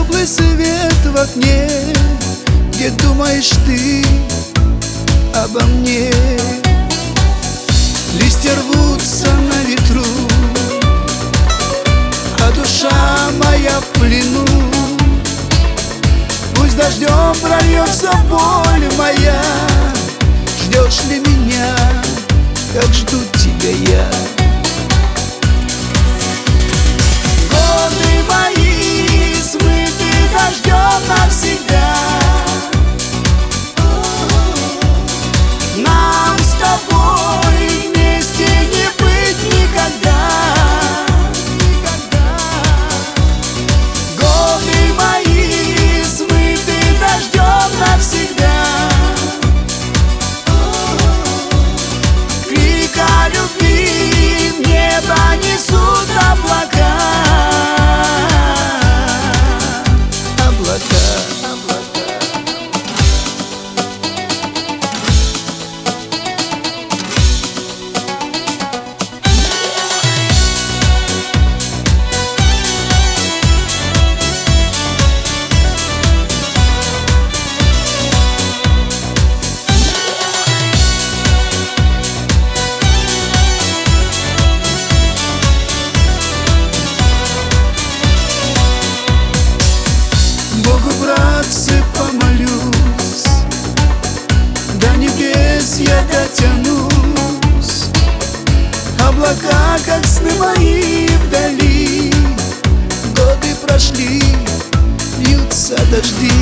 теплый свет в окне, где думаешь ты обо мне. Листья рвутся на ветру, а душа моя в плену. Пусть дождем прольется боль моя, ждешь ли меня, как жду тебя я? Годы мои смыты дождем навсегда. Нам с тобой вместе не быть никогда. Годы мои смыты дождем навсегда. Крик о любви в небо несут облака. Богу, братцы, помолюсь, до небес я дотянусь. Облака, как сны мои вдали, годы прошли, льются дожди.